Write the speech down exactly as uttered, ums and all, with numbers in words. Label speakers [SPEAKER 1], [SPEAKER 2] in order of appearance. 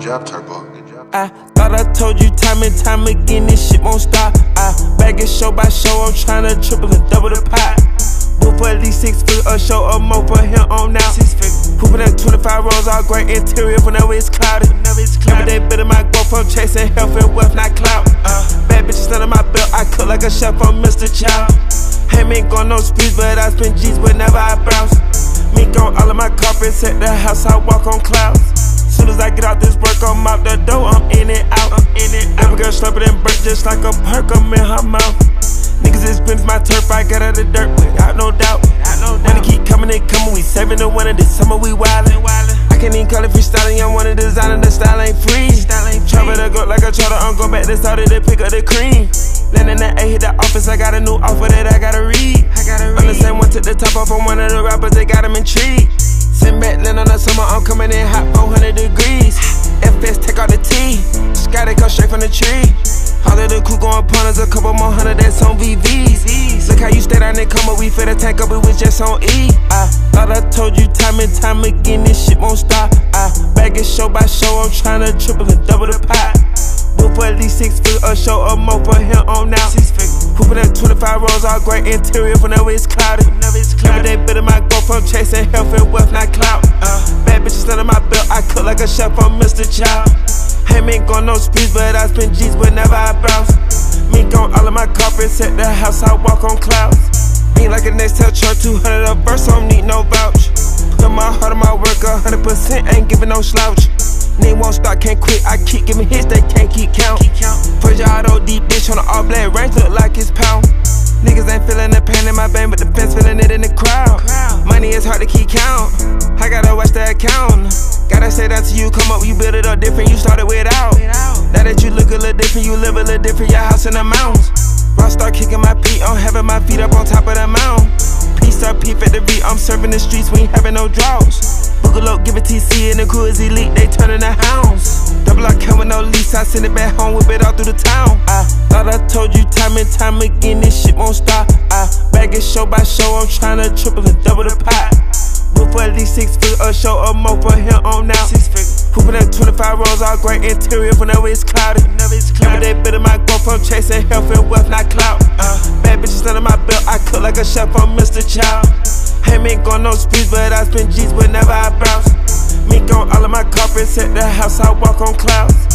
[SPEAKER 1] job, Turbo.
[SPEAKER 2] I thought I told you time and time again, this shit won't stop. I bag it show by show, I'm tryna triple and double the pot. Book for at least six figures, a show or more for him on now. Hooping at twenty-five rows, all great interior whenever it's cloudy. Every day better my growth, I'm chasing health and wealth, not clout. Uh, bad bitches under my belt, I cook like a chef, I'm Mister Chow. Hey, me ain't going no sprees, but I spend G's whenever I browse. Me on all of my carpets at the house, I walk on clouds. Soon as I get out this work, I'm out the door, I'm in and out. I'm in and out. Every girl slurping and burnt just like a perk, I'm in her mouth. Niggas experience my turf, I got out of the dirt without no doubt. Money keep coming, they coming, we saving the winter, this summer we wildin'. I can't even call it freestyling, I'm one of the designer, the style ain't free. Travel to go like a charter, I'm going back to start it, they pick up the cream. Landing that A, hit the office, I got a new offer that I gotta read. I'm the same one, took the top off, I'm one of the rappers, they got them intrigued. Sitting back, land on the summer, I'm coming in hot, four hundred degrees. F S, take out the T, sky they come straight from the tree. All of the crew going punters, a couple more hundred that's on V Vs. Look how you stay down there, come up, we fit the tank up, it was just on E. I thought I told you time and time again, this shit won't stop. I bag it show by show, I'm tryna triple and double the pot. Book for at least six figures, a show or more for him on now. Hooping at twenty-five rows, all great interior whenever it's cloudy. Every day better my growth, I'm chasing health and wealth, not clout. Uh, bad bitches under my belt, I cook like a chef, I'm Mister Chow. Hey, me ain't going no sprees, but I spend G's whenever I browse. Me on all of my carpets at the house, I walk on clouds. Ain't like a next tell chart, two hundred a verse, so I don't need no vouch. Put my heart on my work, one hundred percent, ain't giving no slouch. Nigga won't stop, can't quit, I keep giving hits, they can't keep count. Put your auto deep bitch on the all black range, look like it's pound. Niggas ain't feeling the pain in my vein, but the fence feeling it in the crowd. Money is hard to keep count, I gotta watch the account. Gotta say that to you, come up, you build it up different, you started without. Now that you look a little different, you live a little different, your house in the mountains. Rockstar kicking my feet, I'm having my feet up on top of the mountain. Peace up, peep at the beat, I'm serving the streets, we ain't having no draws. Boogaloo, give it T C, and the crew is elite, they turning the hounds. Double I come with no lease, I send it back home, whip it all through the town. I thought I told you time and time again, this shit won't stop. I bag it show by show, I'm tryna triple and double the pot. Book for at least six figures, a show or more for him on now. Hooping at twenty-five rows, all great interior whenever it's cloudy. Every day better my growth, I'm chasing health and wealth, not clout. Uh, bad bitches under my belt, I cook like a chef, I'm Mister Chow. Hey, me ain't going no sprees, but I spend G's whenever I browse. Me on all of my carpets at the house, I walk on clouds.